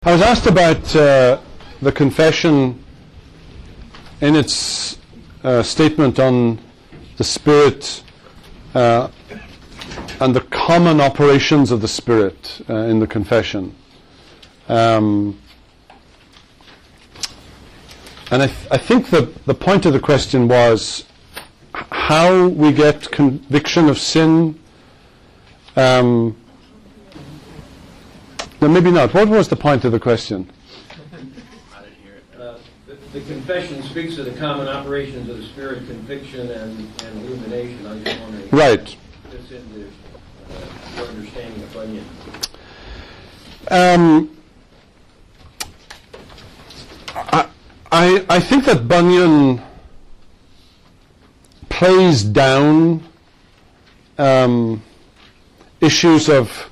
I was asked about the confession in its statement on the Spirit and the common operations of the Spirit in the confession. And I think the point of the question was how we get conviction of sin. No, maybe not. What was the point of the question? I didn't hear it. The confession speaks of the common operations of the Spirit, conviction and illumination. I was just wondering right. if this into your understanding of Bunyan. I think that Bunyan plays down issues of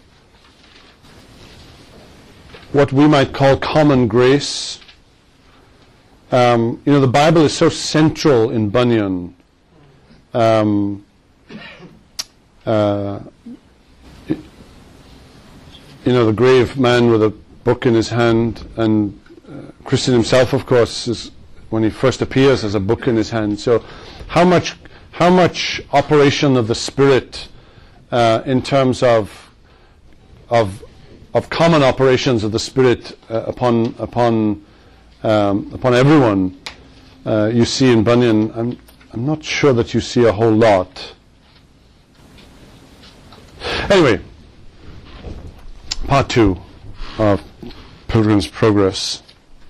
what we might call common grace. The Bible is so central in Bunyan. The grave man with a book in his hand, and Christian himself, of course, is when he first appears as a book in his hand. So, how much operation of the Spirit in terms of common operations of the Spirit upon everyone you see in Bunyan. I'm not sure that you see a whole lot. Anyway, part 2 of Pilgrim's Progress.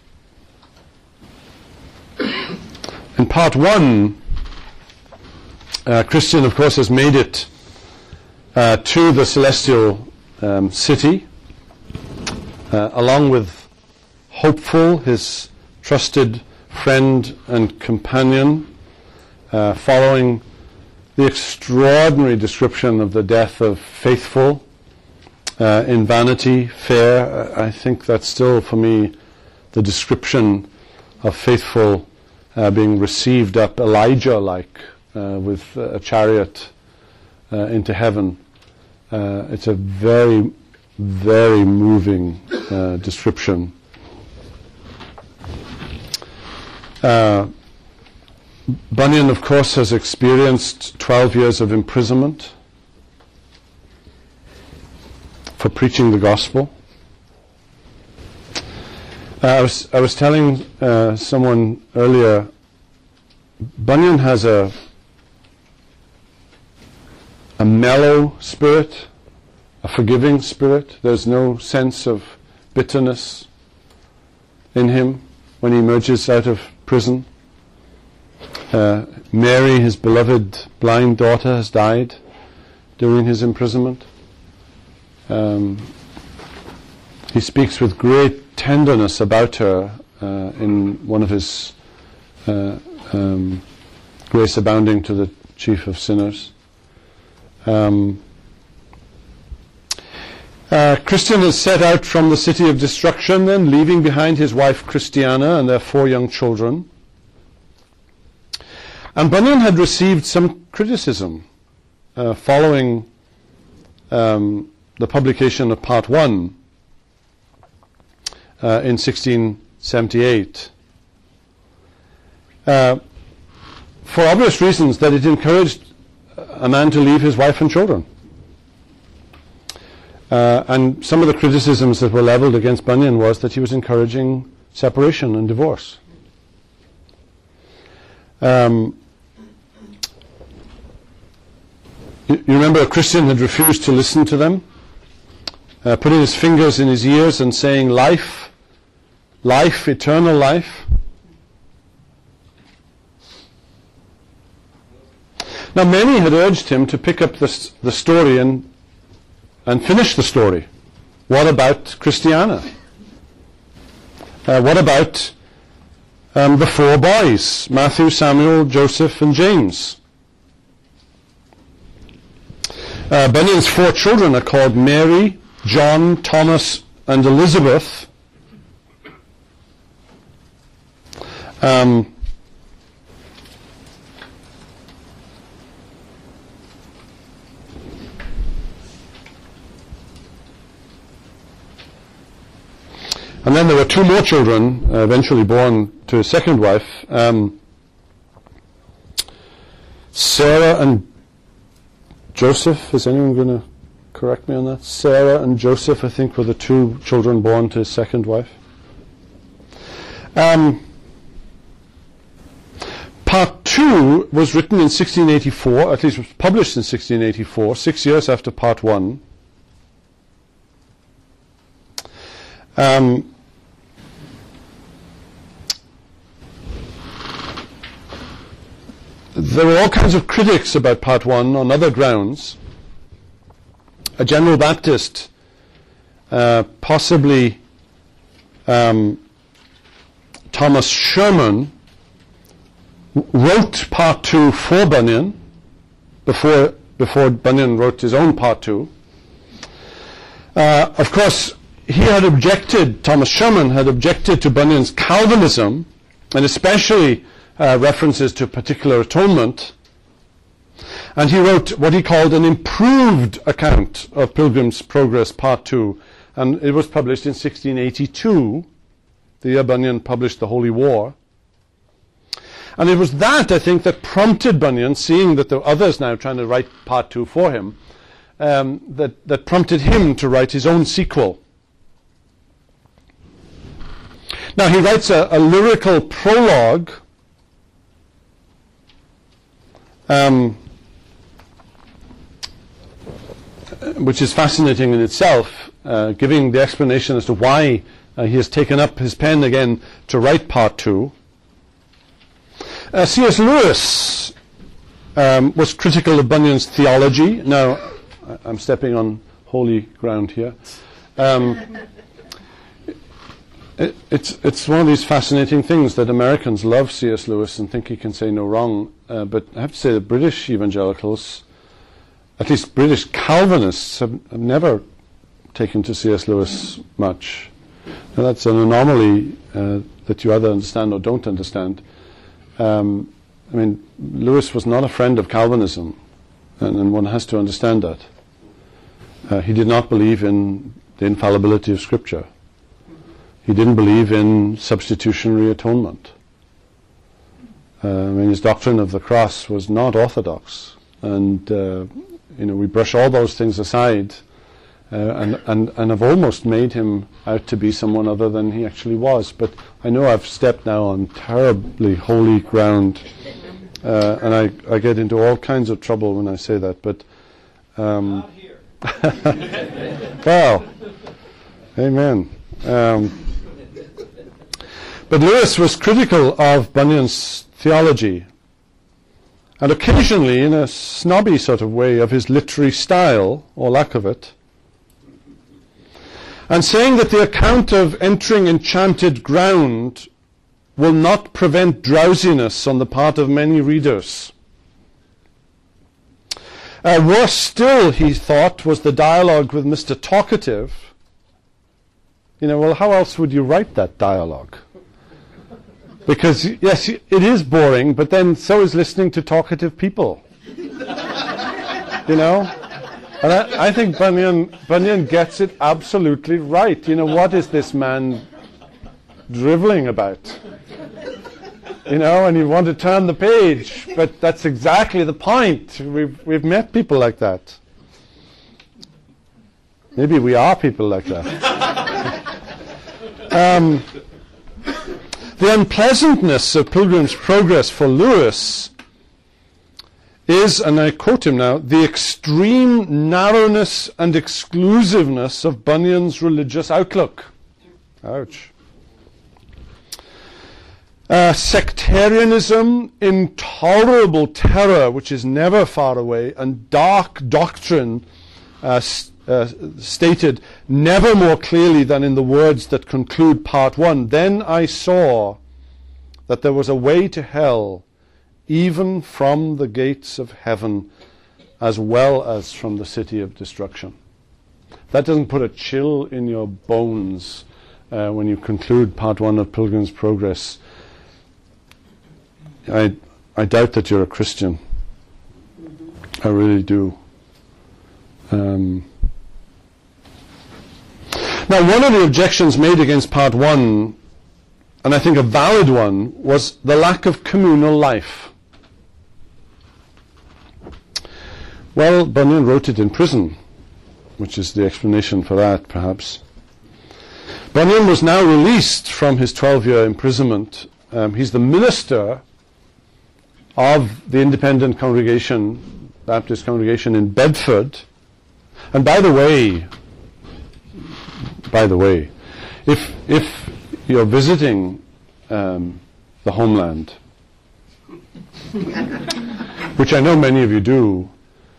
In part 1, Christian, of course, has made it to the celestial city, along with Hopeful, his trusted friend and companion, following the extraordinary description of the death of Faithful in Vanity Fair. I think that's still, for me, the description of Faithful being received up Elijah-like with a chariot into heaven. It's a very, very moving description. Bunyan, of course, has experienced 12 years of imprisonment for preaching the gospel. I was telling someone earlier, Bunyan has a mellow spirit, a forgiving spirit. There's no sense of bitterness in him when he emerges out of prison. Mary, his beloved blind daughter, has died during his imprisonment. He speaks with great tenderness about her in one of his Grace Abounding to the Chief of Sinners. Christian has set out from the city of destruction, then, leaving behind his wife Christiana and their 4 young children. And Bunyan had received some criticism following the publication of Part 1 in 1678. For obvious reasons, that it encouraged a man to leave his wife and children. And some of the criticisms that were leveled against Bunyan was that he was encouraging separation and divorce. You remember, a Christian had refused to listen to them, putting his fingers in his ears and saying, life, life, eternal life. Now, many had urged him to pick up the story and finish the story. What about Christiana? What about the 4 boys, Matthew, Samuel, Joseph, and James? Bunyan's 4 children are called Mary, John, Thomas, and Elizabeth. And then there were two more children eventually born to his second wife. Sarah and Joseph. Is anyone going to correct me on that? Sarah and Joseph, I think, were the two children born to his second wife. Part 2 was written in 1684, at least was published in 1684, 6 years after Part 1. There were all kinds of critics about Part 1 on other grounds. A General Baptist, possibly Thomas Sherman, wrote Part 2 for Bunyan before Bunyan wrote his own Part 2. Of course, Thomas Sherman had objected to Bunyan's Calvinism, and especially references to particular atonement. And he wrote what he called an improved account of Pilgrim's Progress Part 2, and it was published in 1682, the year Bunyan published the Holy War. And it was that, I think, that prompted Bunyan, seeing that there were others now trying to write Part 2 for him, that prompted him to write his own sequel. Now, he writes a lyrical prologue, which is fascinating in itself, giving the explanation as to why he has taken up his pen again to write Part 2. C.S. Lewis was critical of Bunyan's theology. Now, I'm stepping on holy ground here. It's one of these fascinating things that Americans love C.S. Lewis and think he can say no wrong. But I have to say that British evangelicals, at least British Calvinists, have never taken to C.S. Lewis much. Now, that's an anomaly that you either understand or don't understand. Lewis was not a friend of Calvinism, and one has to understand that. He did not believe in the infallibility of Scripture. He didn't believe in substitutionary atonement. His doctrine of the cross was not orthodox, and we brush all those things aside, and have almost made him out to be someone other than he actually was. But I know I've stepped now on terribly holy ground, and I get into all kinds of trouble when I say that. But Not here. well, amen. But Lewis was critical of Bunyan's theology, and occasionally, in a snobby sort of way, of his literary style, or lack of it, and saying that the account of entering enchanted ground will not prevent drowsiness on the part of many readers. Worse still, he thought, was the dialogue with Mr. Talkative. Well, how else would you write that dialogue? Because, yes, it is boring, but then so is listening to talkative people. And I think Bunyan gets it absolutely right. What is this man driveling about? And you want to turn the page, but that's exactly the point. We've met people like that. Maybe we are people like that. The unpleasantness of Pilgrim's Progress for Lewis is, and I quote him now, the extreme narrowness and exclusiveness of Bunyan's religious outlook. Ouch. Sectarianism, intolerable terror, which is never far away, and dark doctrine stated never more clearly than in the words that conclude Part 1. Then I saw that there was a way to hell, even from the gates of heaven, as well as from the city of destruction. That doesn't put a chill in your bones when you conclude Part 1 of Pilgrim's Progress. I doubt that you're a Christian. I really do. Now, one of the objections made against part 1, and I think a valid one, was the lack of communal life. Well, Bunyan wrote it in prison, which is the explanation for that, perhaps. Bunyan was now released from his 12-year imprisonment. He's the minister of the independent congregation, Baptist congregation in Bedford. And by the way, if you're visiting the homeland, which I know many of you do,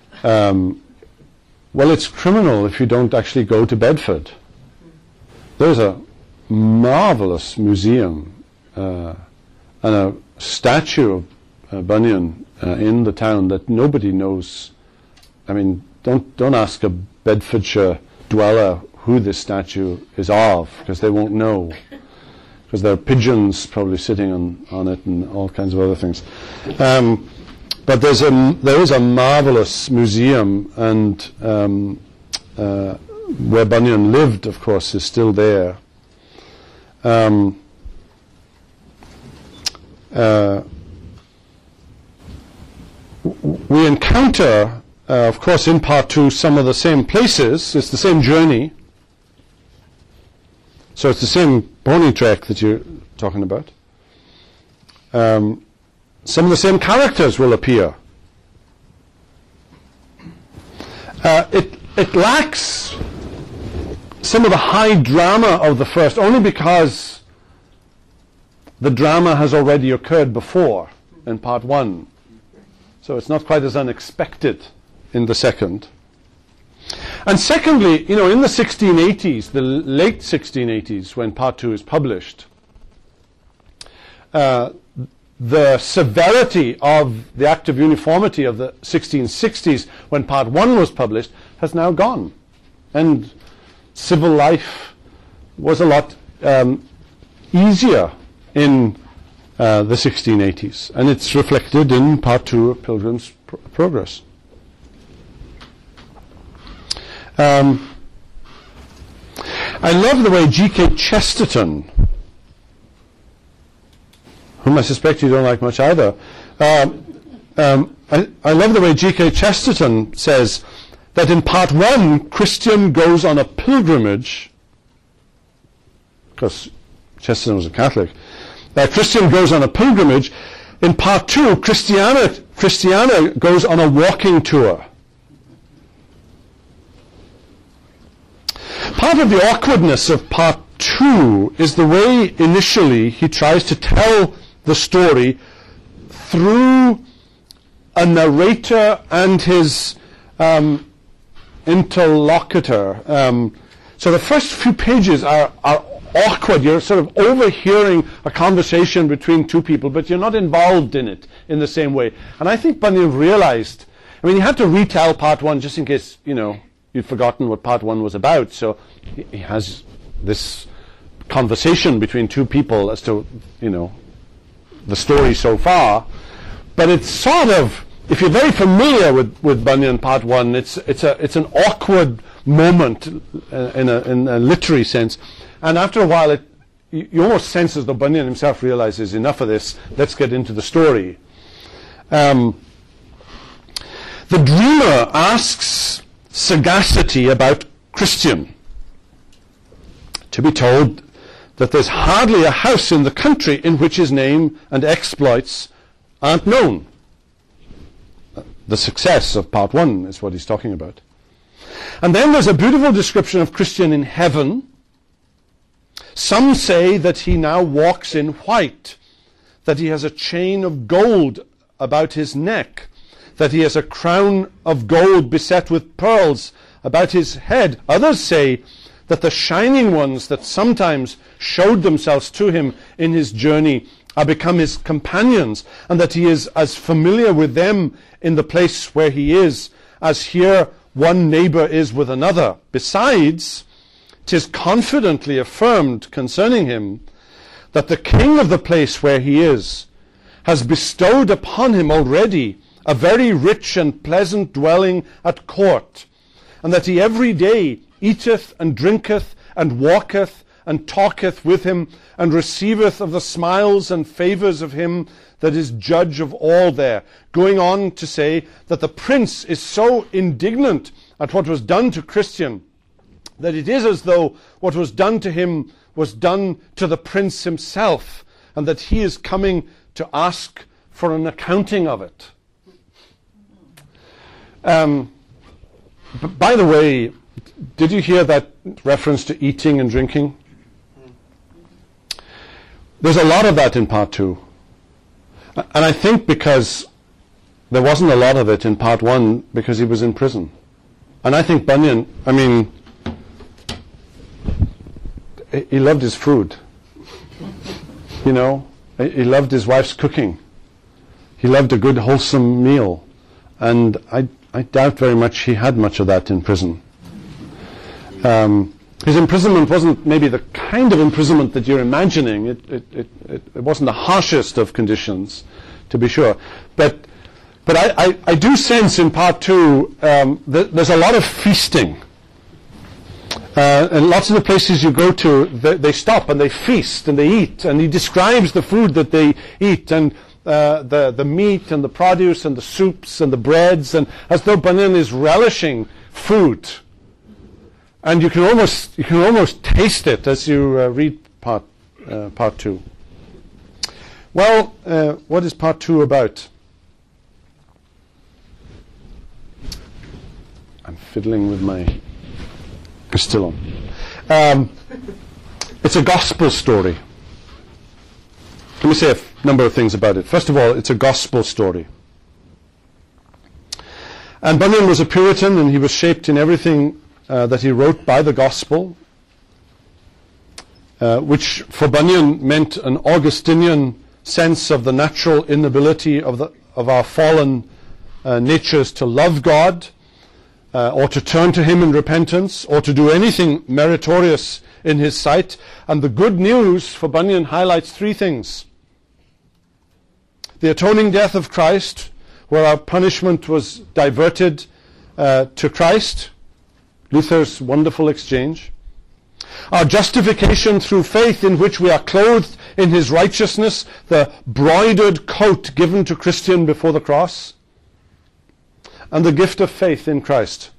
well, it's criminal if you don't actually go to Bedford. There's a marvelous museum and a statue of Bunyan in the town that nobody knows. I mean, don't ask a Bedfordshire dweller who this statue is of, because they won't know, because there are pigeons probably sitting on it and all kinds of other things. But there is a marvelous museum, and where Bunyan lived, of course, is still there. We encounter, of course, in part 2, some of the same places. It's the same journey. So it's the same pony trek that you're talking about. Some of the same characters will appear. It lacks some of the high drama of the first, only because the drama has already occurred before in part 1. So it's not quite as unexpected in the second. And secondly, in the 1680s, the late 1680s, when part 2 is published, the severity of the Act of Uniformity of the 1660s, when part 1 was published, has now gone. And civil life was a lot easier in the 1680s. And it's reflected in part 2 of Pilgrim's Progress. I love the way G.K. Chesterton, whom I suspect you don't like much either, I love the way G.K. Chesterton says that in part 1, Christian goes on a pilgrimage, because Chesterton was a Catholic. Christian goes on a pilgrimage. In part 2, Christiana goes on a walking tour. Part of the awkwardness of part 2 is the way initially he tries to tell the story through a narrator and his interlocutor. So the first few pages are awkward. You're sort of overhearing a conversation between two people, but you're not involved in it in the same way. And I think Bunyan realized, he had to retell part 1 just in case, you'd forgotten what part 1 was about. So he has this conversation between two people as to, the story so far. But it's sort of, if you're very familiar with Bunyan part 1, it's an awkward moment in a literary sense. And after a while, you almost sense as though Bunyan himself realizes, enough of this, let's get into the story. The dreamer asks sagacity about Christian, to be told that there's hardly a house in the country in which his name and exploits aren't known. The success of part 1 is what he's talking about. And then there's a beautiful description of Christian in heaven. Some say that he now walks in white, that he has a chain of gold about his neck, that he has a crown of gold beset with pearls about his head. Others say that the shining ones that sometimes showed themselves to him in his journey are become his companions, and that he is as familiar with them in the place where he is as here one neighbor is with another. Besides, 'tis confidently affirmed concerning him that the king of the place where he is has bestowed upon him already a very rich and pleasant dwelling at court, and that he every day eateth and drinketh and walketh, and talketh with him, and receiveth of the smiles and favours of him that is judge of all there. Going on to say that the prince is so indignant at what was done to Christian, that it is as though what was done to him was done to the prince himself, and that he is coming to ask for an accounting of it. By the way, did you hear that reference to eating and drinking? There's a lot of that in part 2. And I think because there wasn't a lot of it in part 1 because he was in prison. And I think Bunyan, he loved his food. You know, he loved his wife's cooking. He loved a good wholesome meal. And I doubt very much he had much of that in prison. His imprisonment wasn't maybe the kind of imprisonment that you're imagining. It wasn't the harshest of conditions, to be sure. But I do sense in part 2 that there's a lot of feasting. And lots of the places you go to, they stop and they feast and they eat. And he describes the food that they eat, and the meat and the produce and the soups and the breads, and as though Bunyan is relishing food. And you can almost taste it as you read part 2. Well, what is part 2 about? I'm fiddling with my... It's still on. It's a gospel story. Let me say a number of things about it. First of all, it's a gospel story. And Bunyan was a Puritan, and he was shaped in everything that he wrote by the gospel, which for Bunyan meant an Augustinian sense of the natural inability of our fallen natures to love God, or to turn to him in repentance, or to do anything meritorious in his sight. And the good news for Bunyan highlights 3 things. The atoning death of Christ, where our punishment was diverted to Christ, Luther's wonderful exchange. Our justification through faith, in which we are clothed in his righteousness, the broidered coat given to Christian before the cross. And the gift of faith in Christ.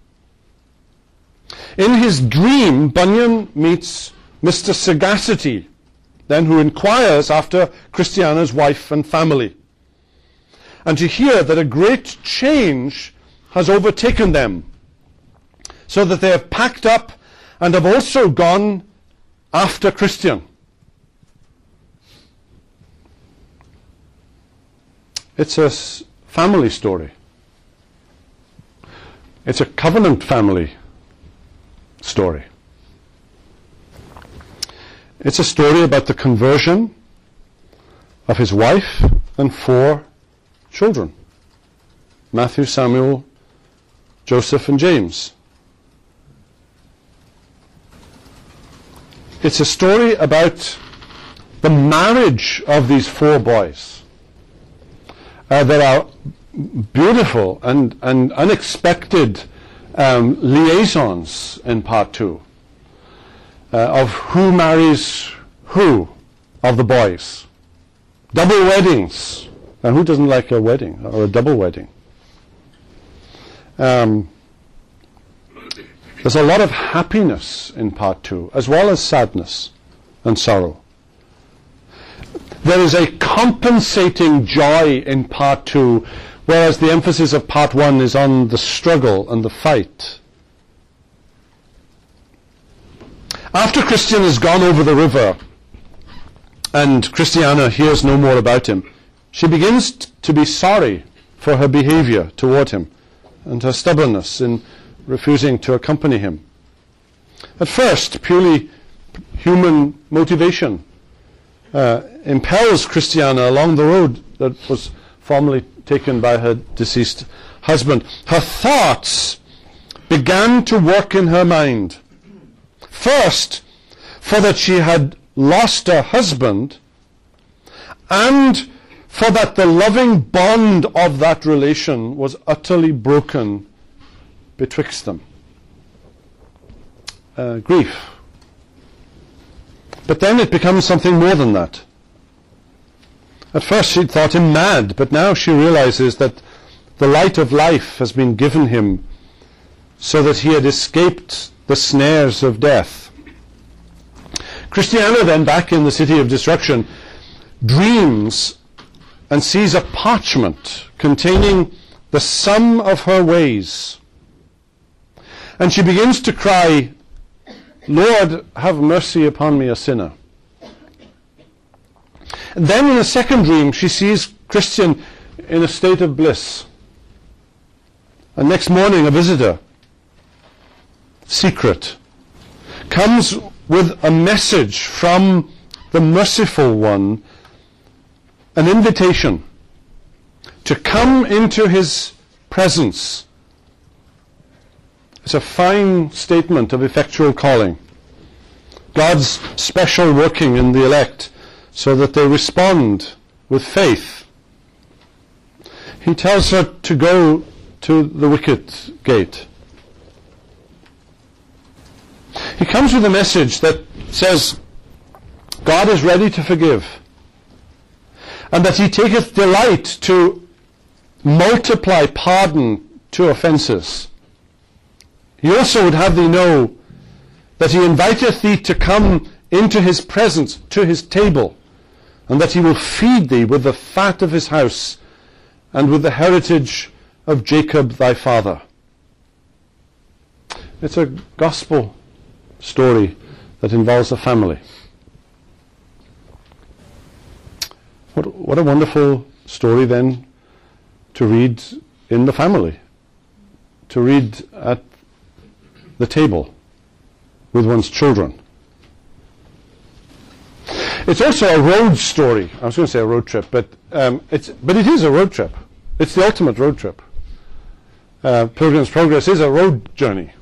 In his dream, Bunyan meets Mr. Sagacity, then, who inquires after Christiana's wife and family. And to hear that a great change has overtaken them, so that they have packed up and have also gone after Christian. It's a family story. It's a covenant family story. It's a story about the conversion of his wife and 4 children: Matthew, Samuel, Joseph, and James. It's a story about the marriage of these 4 boys that are beautiful and unexpected liaisons in part 2 of who marries who of the boys. Double weddings. And who doesn't like a wedding or a double wedding? There's a lot of happiness in part 2, as well as sadness and sorrow. There is a compensating joy in part 2, whereas the emphasis of part 1 is on the struggle and the fight. After Christian has gone over the river and Christiana hears no more about him, she begins to be sorry for her behavior toward him and her stubbornness in refusing to accompany him. At first, purely human motivation impels Christiana along the road that was formerly taken by her deceased husband. Her thoughts began to work in her mind. First, for that she had lost her husband, and for that the loving bond of that relation was utterly broken betwixt them. Grief But then it becomes something more than that. At first she thought him mad, but now she realizes that the light of life has been given him so that he had escaped the snares of death. Christiana then, back in the city of destruction, dreams and sees a parchment containing the sum of her ways. And she begins to cry, "Lord, have mercy upon me, a sinner." And then in a second dream, she sees Christian in a state of bliss. And next morning, a visitor, secret, comes with a message from the Merciful One, an invitation to come into his presence. It's a fine statement of effectual calling. God's special working in the elect so that they respond with faith. He tells her to go to the wicket gate. He comes with a message that says God is ready to forgive, and that he taketh delight to multiply pardon to offences. He also would have thee know that he inviteth thee to come into his presence, to his table, and that he will feed thee with the fat of his house and with the heritage of Jacob thy father. It's a gospel story that involves a family. What a wonderful story then to read in the family, to read at the table with one's children. It's also a road story. I was going to say a road trip, but it is a road trip. It's the ultimate road trip. Pilgrim's Progress is a road journey.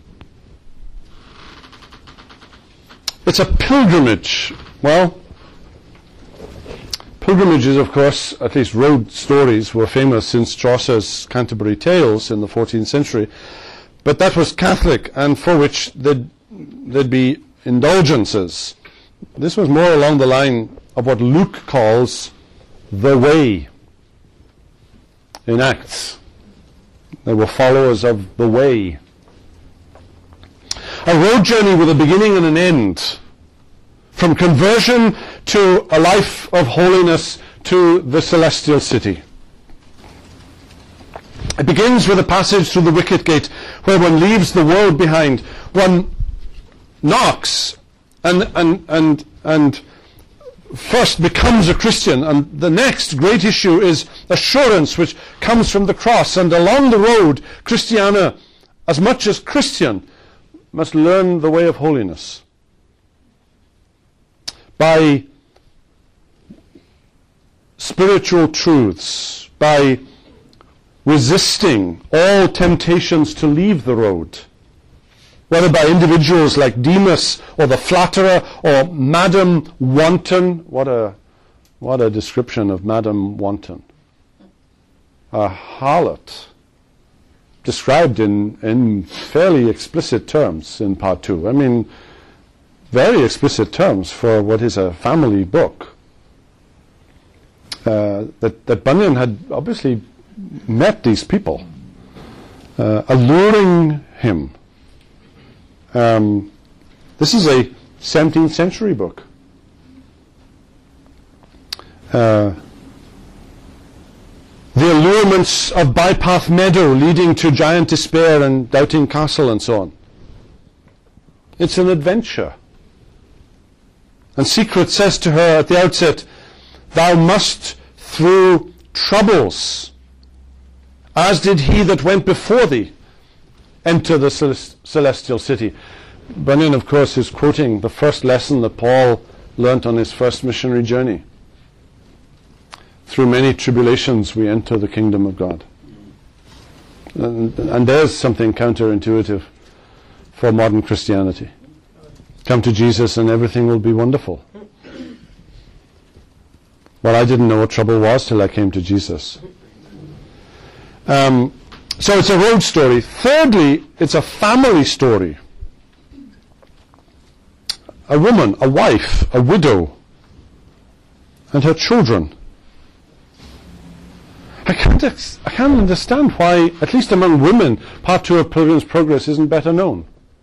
It's a pilgrimage. Well, pilgrimages, of course, at least road stories, were famous since Chaucer's Canterbury Tales in the 14th century. But that was Catholic, and for which there'd be indulgences. This was more along the line of what Luke calls the way in Acts. They were followers of the way. A road journey with a beginning and an end. From conversion to a life of holiness to the celestial city. It begins with a passage through the wicket gate where one leaves the world behind. One knocks and first becomes a Christian, and the next great issue is assurance, which comes from the cross. And along the road, Christiana, as much as Christian, must learn the way of holiness by spiritual truths, by resisting all temptations to leave the road, whether by individuals like Demas or the flatterer or Madame Wanton. What a description of Madame Wanton. A harlot, described in fairly explicit terms in part 2. I mean, very explicit terms for what is a family book. That Bunyan had obviously met these people, alluring him. This is a 17th century book. The allurements of Bypath Meadow leading to Giant Despair and Doubting Castle and so on. It's an adventure. And Secret says to her at the outset, "Thou must through troubles, as did he that went before thee, enter the celestial city." Bunyan, of course, is quoting the first lesson that Paul learnt on his first missionary journey. Through many tribulations we enter the kingdom of God. And there's something counterintuitive for modern Christianity. Come to Jesus and everything will be wonderful. Well, I didn't know what trouble was till I came to Jesus. So it's a road story. Thirdly, it's a family story. a woman, a wife, a widow, and her children. I can't understand why, at least among women, part 2 of Pilgrim's Progress isn't better known.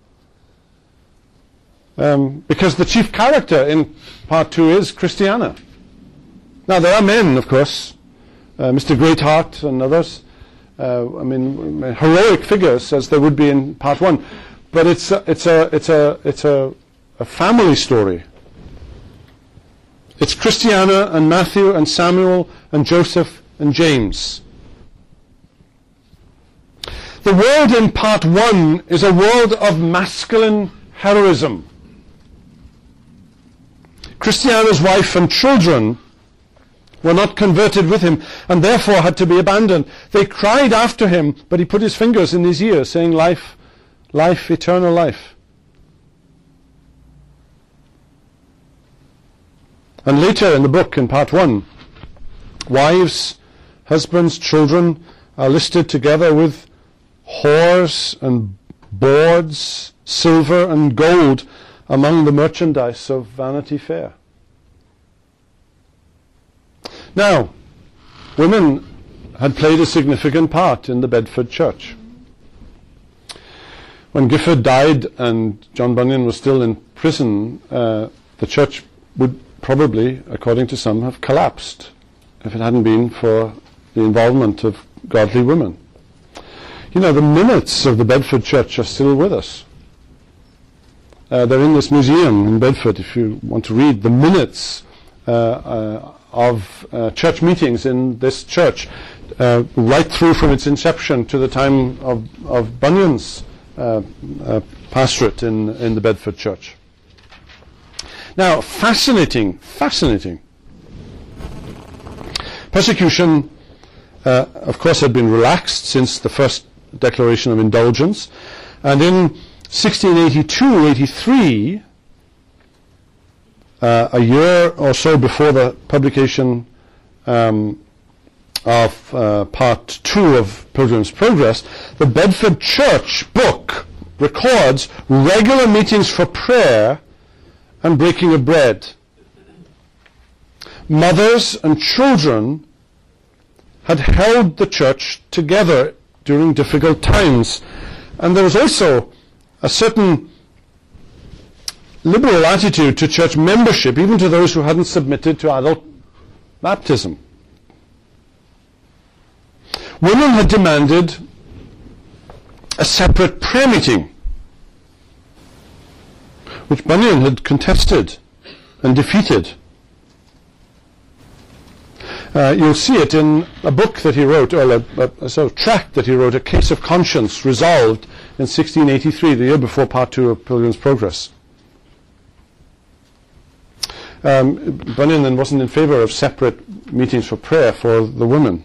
Because the chief character in part 2 is Christiana. Now, there are men, of course, Mr. Greatheart and others, heroic figures as there would be in part 1, but it's a family story. It's Christiana and Matthew and Samuel and Joseph and James. The world in part 1 is a world of masculine heroism. Christiana's wife and children were not converted with him and therefore had to be abandoned. They cried after him, but he put his fingers in his ears, saying, life, life, eternal life. And later in the book, in part 1, wives, husbands, children are listed together with whores and bawds, silver and gold among the merchandise of Vanity Fair. Now, women had played a significant part in the Bedford Church. When Gifford died and John Bunyan was still in prison, the church would probably, according to some, have collapsed if it hadn't been for the involvement of godly women. You know, the minutes of the Bedford Church are still with us. They're in this museum in Bedford if you want to read the minutes of church meetings in this church, right through from its inception to the time of Bunyan's pastorate in the Bedford Church. Now, fascinating. Persecution, of course, had been relaxed since the first declaration of indulgence, and in 1682-83, a year or so before the publication of part 2 of Pilgrim's Progress, the Bedford Church book records regular meetings for prayer and breaking of bread. Mothers and children had held the church together during difficult times, and there was also a certain liberal attitude to church membership, even to those who hadn't submitted to adult baptism. Women had demanded a separate prayer meeting, which Bunyan had contested and defeated. You'll see it in a book that he wrote, or a sort of tract that he wrote, A Case of Conscience, resolved in 1683, the year before part 2 of Pilgrim's Progress. Bunyan then wasn't in favor of separate meetings for prayer for the women.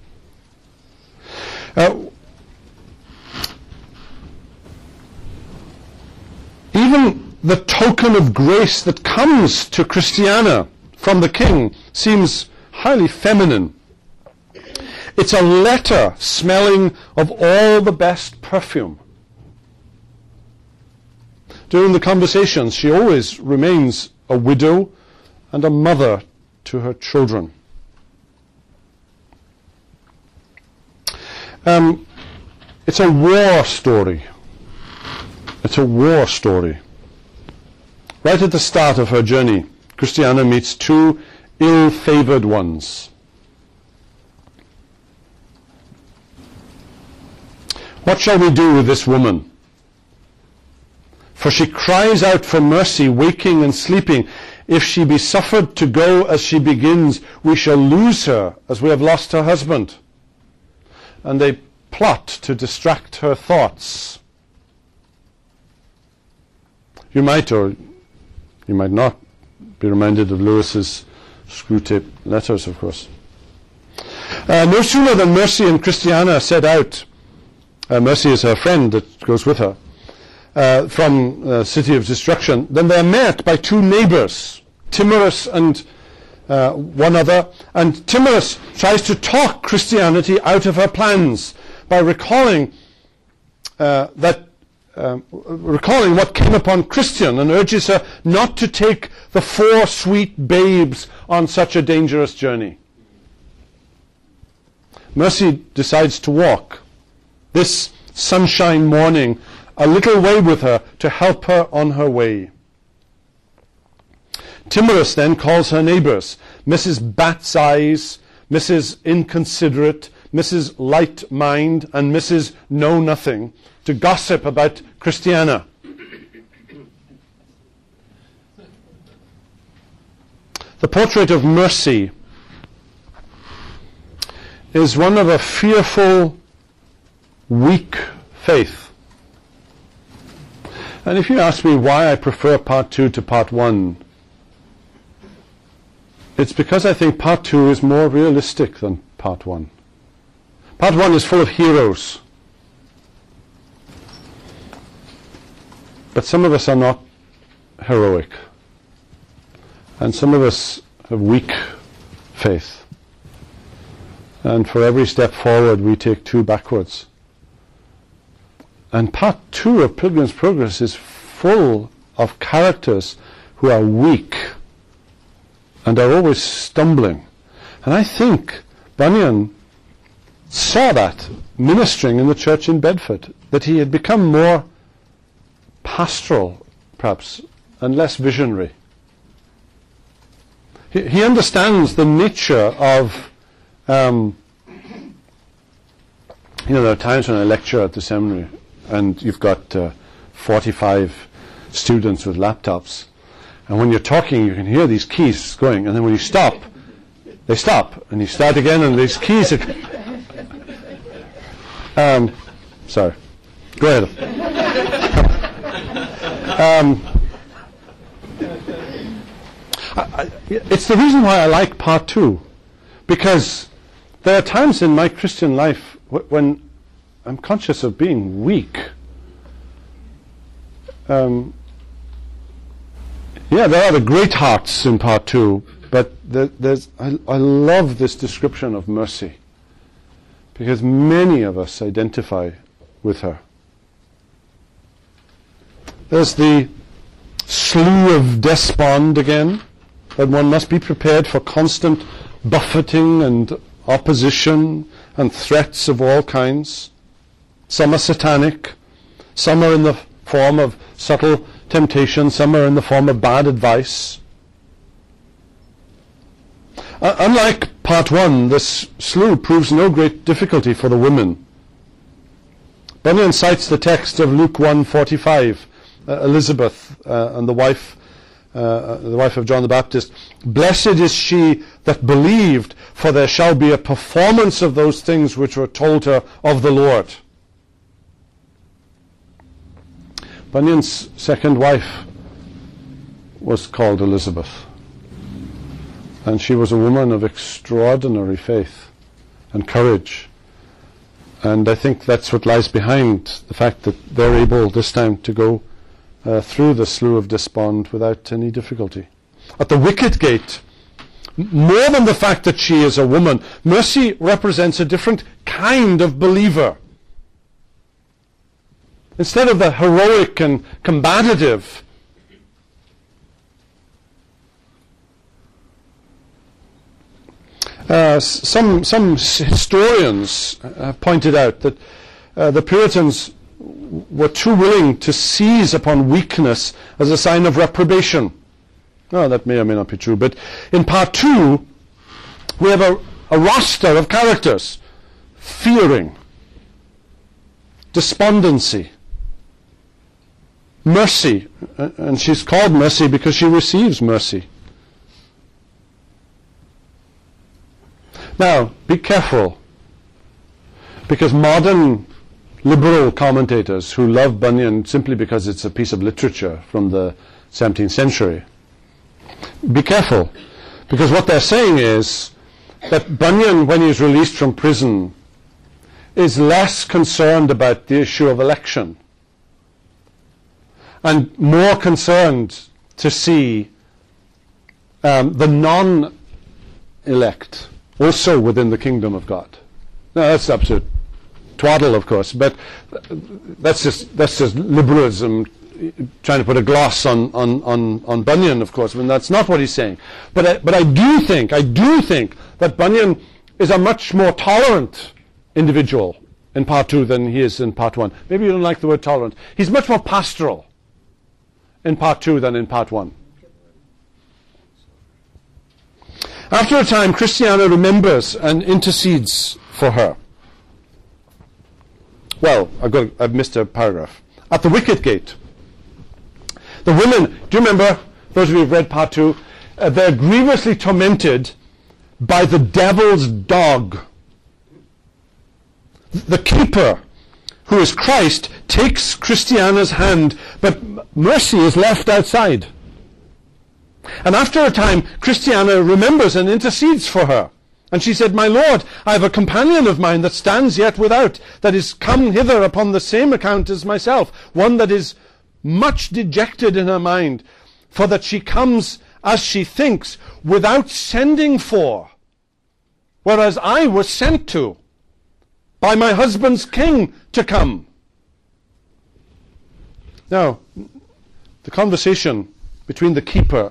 Even the token of grace that comes to Christiana from the king seems highly feminine. It's a letter smelling of all the best perfume. During the conversations, she always remains a widow and a mother to her children. It's a war story. It's a war story. Right at the start of her journey, Christiana meets two ill-favored ones. What shall we do with this woman? For she cries out for mercy, waking and sleeping. If she be suffered to go as she begins, we shall lose her as we have lost her husband. And they plot to distract her thoughts. You might, or you might not, be reminded of Lewis's Screwtape Letters, of course. No sooner than Mercy and Christiana set out, Mercy is her friend that goes with her, from the city of destruction, then they are met by two neighbors, Timorous and one other, and Timorous tries to talk Christianity out of her plans by recalling that recalling what came upon Christian, and urges her not to take the 4 sweet babes on such a dangerous journey. Mercy decides to walk this sunshine morning a little way with her to help her on her way. Timorous then calls her neighbours, Mrs. Bat's Eyes, Mrs. Inconsiderate, Mrs. Light Mind, and Mrs. Know Nothing, to gossip about Christiana. The portrait of Mercy is one of a fearful, weak faith. And if you ask me why I prefer part 2 to part 1, it's because I think part 2 is more realistic than part 1. Part 1 is full of heroes. But some of us are not heroic. And some of us have weak faith. And for every step forward, we take 2 backwards. And part 2 of Pilgrim's Progress is full of characters who are weak and are always stumbling. And I think Bunyan saw that ministering in the church in Bedford, that he had become more pastoral, perhaps, and less visionary. He understands the nature of, there are times when I lecture at the seminary and you've got 45 students with laptops, and when you're talking you can hear these keys going, and then when you stop, they stop, and you start again and these keys are... sorry. Go ahead. It's the reason why I like part 2, because there are times in my Christian life when I'm conscious of being weak. There are the great hearts in part 2, but I love this description of Mercy, because many of us identify with her. There's the slough of despond again, that one must be prepared for constant buffeting and opposition and threats of all kinds. Some are satanic, some are in the form of subtle temptation, some are in the form of bad advice. Unlike part 1, this slough proves no great difficulty for the women. Bunyan cites the text of Luke 1:45, Elizabeth and the wife of John the Baptist. Blessed is she that believed, for there shall be a performance of those things which were told her of the Lord. Bunyan's second wife was called Elizabeth, and she was a woman of extraordinary faith and courage. And I think that's what lies behind the fact that they're able this time to go through the slough of despond without any difficulty. At the wicket gate, more than the fact that she is a woman, Mercy represents a different kind of believer. Instead of the heroic and combative, some historians have pointed out that the Puritans were too willing to seize upon weakness as a sign of reprobation. Oh, that may or may not be true, but in part 2 we have a roster of characters: fearing, despondency, mercy, and she's called Mercy because she receives mercy. Now, be careful, because modern liberal commentators who love Bunyan simply because it's a piece of literature from the 17th century, be careful, because what they're saying is that Bunyan, when he's released from prison, is less concerned about the issue of election and more concerned to see the non-elect also within the kingdom of God. Now, that's absurd. twaddle, of course, but that's just liberalism trying to put a gloss on Bunyan, of course. I mean, that's not what he's saying. But I do think that Bunyan is a much more tolerant individual in part 2 than he is in part 1. Maybe you don't like the word tolerant. He's much more pastoral in part 2 than in part 1. After a time, Christiana remembers and intercedes for her. Well, I've missed a paragraph. At the wicket gate, the women, do you remember, those of you who have read part 2, they're grievously tormented by the devil's dog. The keeper, who is Christ, takes Christiana's hand, but Mercy is left outside. And after a time, Christiana remembers and intercedes for her. And she said, "My Lord, I have a companion of mine that stands yet without, that is come hither upon the same account as myself, one that is much dejected in her mind, for that she comes, as she thinks, without sending for, whereas I was sent to, by my husband's king to come." Now, the conversation between the keeper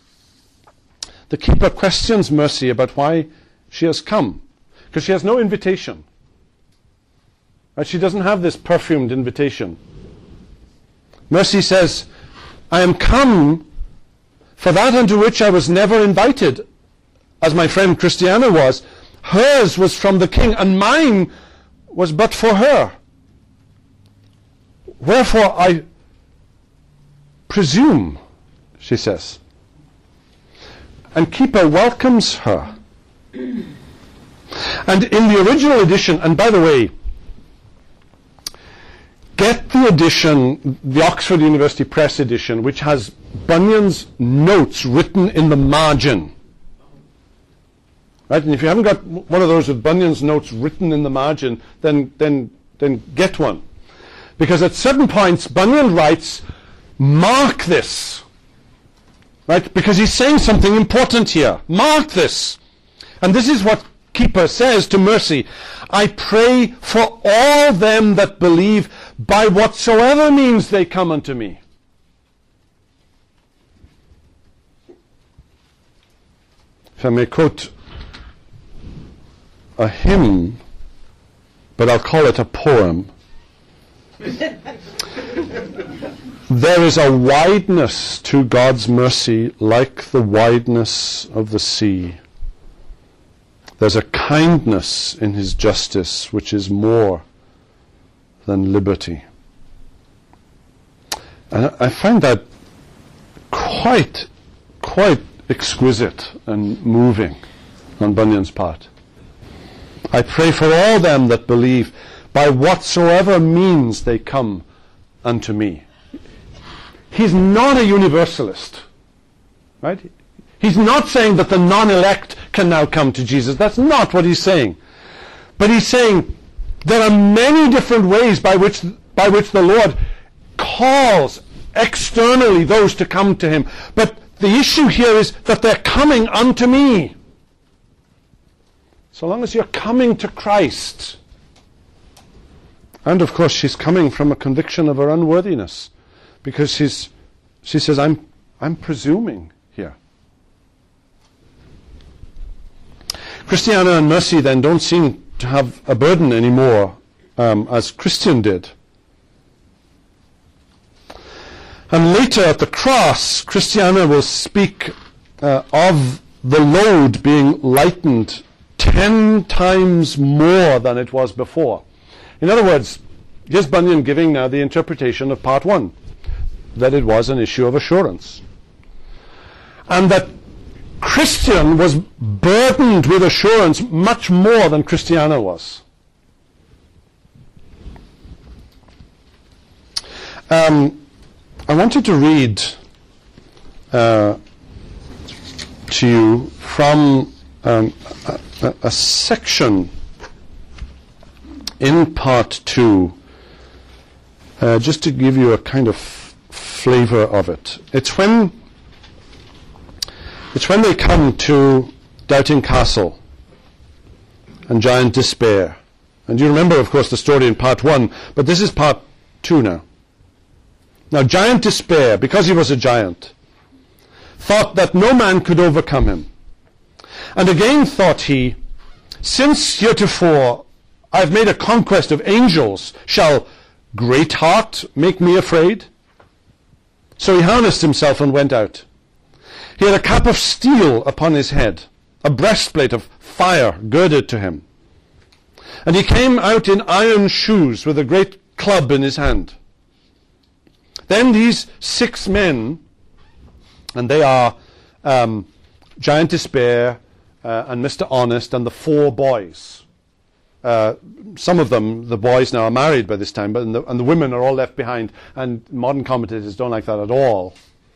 questions Mercy about why she has come, because she has no invitation. Right? She doesn't have this perfumed invitation. Mercy says, "I am come for that unto which I was never invited, as my friend Christiana was. Hers was from the king, and mine was but for her. Wherefore I presume," she says. And keeper welcomes her. And in the original edition, and by the way, get the edition, the Oxford University Press edition, which has Bunyan's notes written in the margin. Right? And if you haven't got one of those with Bunyan's notes written in the margin, then get one. Because at certain points, Bunyan writes, "Mark this." Right? Because he's saying something important here. Mark this. And this is what Keeper says to Mercy. "I pray for all them that believe, by whatsoever means they come unto me." If I may quote a hymn, but I'll call it a poem. "There is a wideness to God's mercy like the wideness of the sea. There's a kindness in his justice which is more than liberty." And I find that quite exquisite and moving on Bunyan's part. "I pray for all them that believe, by whatsoever means they come unto me." He's not a universalist, right? He's not saying that the non-elect can now come to Jesus. That's not what he's saying. But he's saying there are many different ways by which the Lord calls externally those to come to him. But the issue here is that they're coming unto me. So long as you're coming to Christ. And of course she's coming from a conviction of her unworthiness, because she says, I'm presuming here. Christiana and Mercy then don't seem to have a burden anymore, as Christian did. And later at the cross, Christiana will speak of the load being lightened 10 times more than it was before. In other words, here's Bunyan giving now the interpretation of part 1, that it was an issue of assurance. And that Christian was burdened with assurance much more than Christiana was. I wanted to read to you from a section in part 2, just to give you a kind of flavor of it. It's when they come to Doubting Castle and Giant Despair, And you remember, of course, the story in part 1, but this is part 2 now. Now, Giant Despair, because he was a giant, thought that no man could overcome him. And again thought he, since heretofore I've made a conquest of angels, shall Greatheart make me afraid? So he harnessed himself and went out. He had a cap of steel upon his head, a breastplate of fire girded to him. And he came out in iron shoes with a great club in his hand. Then these 6 men, and they are Giant Despair and Mr. Honest and the 4 boys. Some of them, the boys now, are married by this time, but and the women are all left behind. And modern commentators don't like that at all.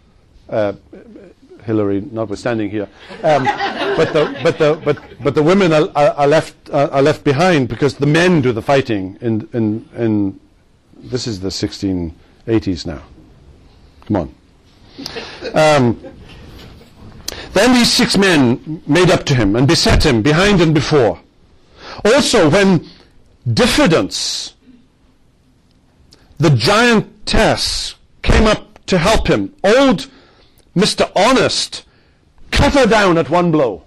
Hillary notwithstanding here, but the women are left behind because the men do the fighting. In this is the 1680s now. Come on. Then these 6 men made up to him and beset him behind and before. Also, when Diffidence, the giantess, came up to help him, old Mr. Honest cut her down at one blow.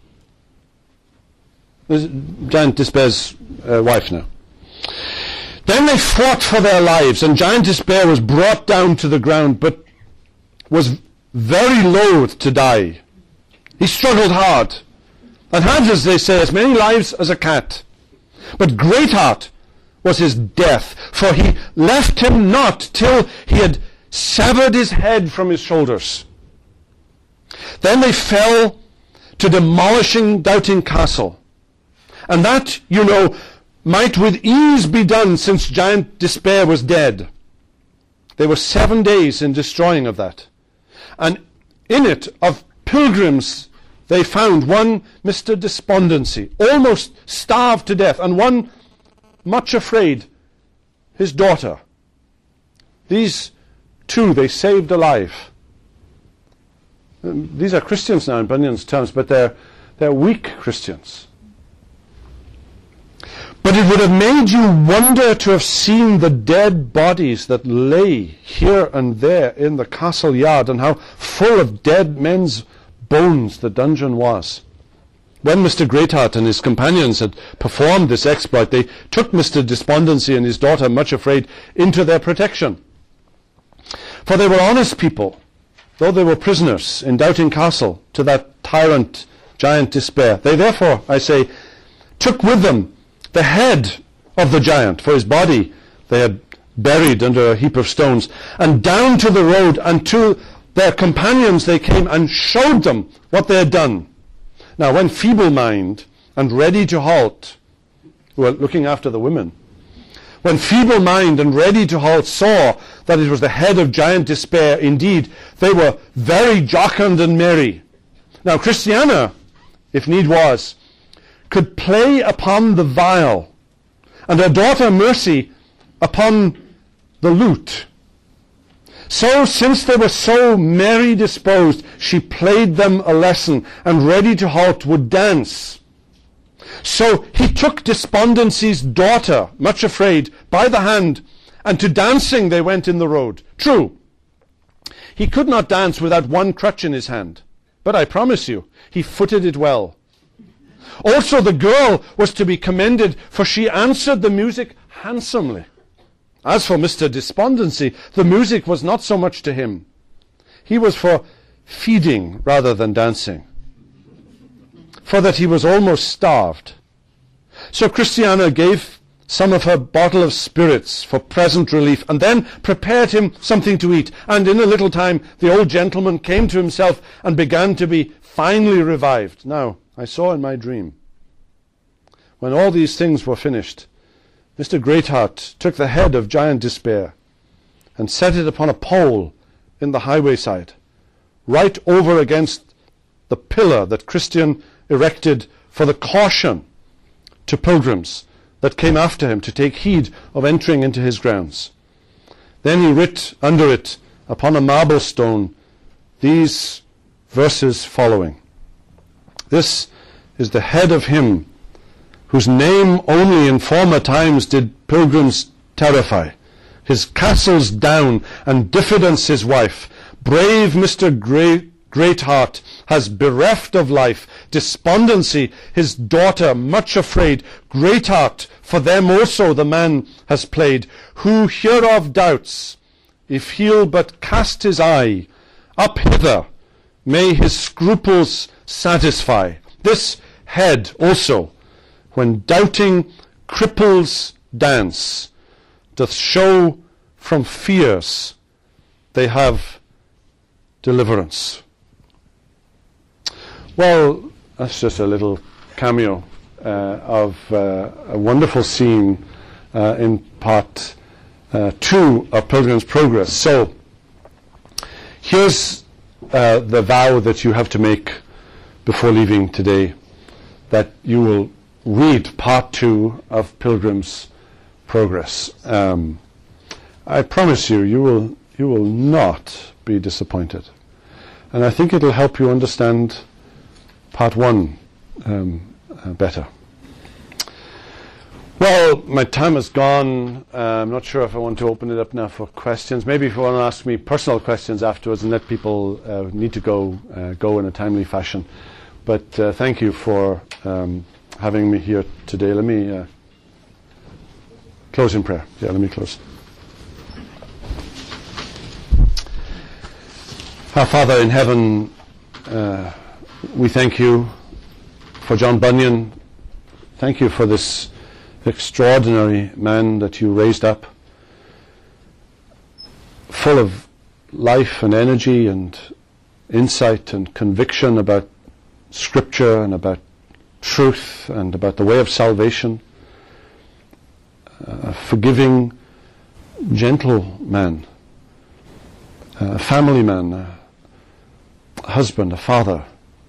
This is Giant Despair's wife now. Then they fought for their lives, and Giant Despair was brought down to the ground, but was very loath to die. He struggled hard, and had, as they say, as many lives as a cat. But Greatheart was his death, for he left him not till he had severed his head from his shoulders. Then they fell to demolishing Doubting Castle. And that, you know, might with ease be done since Giant Despair was dead. They were 7 days in destroying of that. And in it, of pilgrims, they found one Mr. Despondency, almost starved to death, and one much afraid, his daughter. These 2 they saved alive. These are Christians now in Bunyan's terms, but they're weak Christians. But it would have made you wonder to have seen the dead bodies that lay here and there in the castle yard, and how full of dead men's bones the dungeon was. When Mr. Greatheart and his companions had performed this exploit, they took Mr. Despondency and his daughter, much afraid, into their protection. For they were honest people, though they were prisoners in Doubting Castle to that tyrant Giant Despair. They therefore, I say, took with them the head of the giant, for his body they had buried under a heap of stones, and down to the road, and to their companions they came and showed them what they had done. Now when Feeble-Mind and Ready to Halt, who were looking after the women, when Feeble-Mind and Ready to Halt saw that it was the head of Giant Despair indeed, they were very jocund and merry. Now Christiana, if need was, could play upon the viol, and her daughter Mercy upon the lute. So, since they were so merry disposed, she played them a lesson, and Ready to Halt would dance. So he took Despondency's daughter, much afraid, by the hand, and to dancing they went in the road. True, he could not dance without one crutch in his hand, but I promise you, he footed it well. Also the girl was to be commended, for she answered the music handsomely. As for Mr. Despondency, the music was not so much to him. He was for feeding rather than dancing, for that he was almost starved. So Christiana gave some of her bottle of spirits for present relief, and then prepared him something to eat. And in a little time the old gentleman came to himself and began to be finely revived. Now, I saw in my dream, when all these things were finished, Mr. Greatheart took the head of Giant Despair and set it upon a pole in the highway side, right over against the pillar that Christian erected for the caution to pilgrims that came after him to take heed of entering into his grounds. Then he writ under it upon a marble stone these verses following. This is the head of him whose name only in former times did pilgrims terrify. His castle's down, and diffidence his wife. Brave Mr. Greatheart has bereft of life. Despondency his daughter, much afraid. Greatheart, for them also the man has played. Who hereof doubts, if he'll but cast his eye up hither, may his scruples satisfy. This head also, when doubting cripples dance, doth show from fears they have deliverance. Well, that's just a little cameo of a wonderful scene in part 2 of Pilgrim's Progress. So, here's the vow that you have to make before leaving today, that you will read part 2 of Pilgrim's Progress. I promise you, you will not be disappointed. And I think it'll help you understand part 1 better. Well, my time is gone. I'm not sure if I want to open it up now for questions. Maybe if you want to ask me personal questions afterwards and let people need to go in a timely fashion. But thank you for having me here today. Let me close in prayer. Yeah, let me close. Our Father in heaven, we thank you for John Bunyan. Thank you for this extraordinary man that you raised up, full of life and energy and insight and conviction about Scripture and about truth and about the way of salvation. A forgiving, gentle man, a family man, a husband, a father.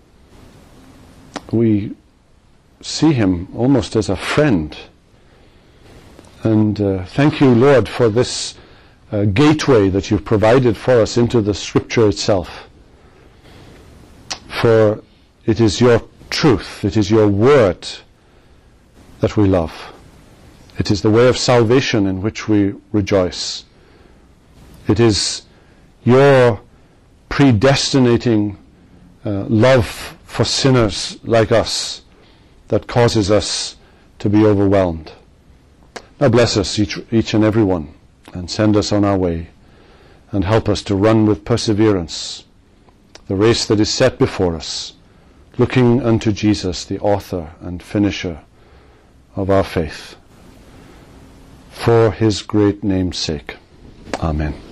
We see him almost as a friend. And thank you, Lord, for this gateway that you've provided for us into the Scripture itself. For it is your truth, it is your word that we love. It is the way of salvation in which we rejoice. It is your predestinating love for sinners like us that causes us to be overwhelmed. Now bless us, each and every one, and send us on our way, and help us to run with perseverance the race that is set before us, looking unto Jesus, the author and finisher of our faith, for his great name's sake. Amen.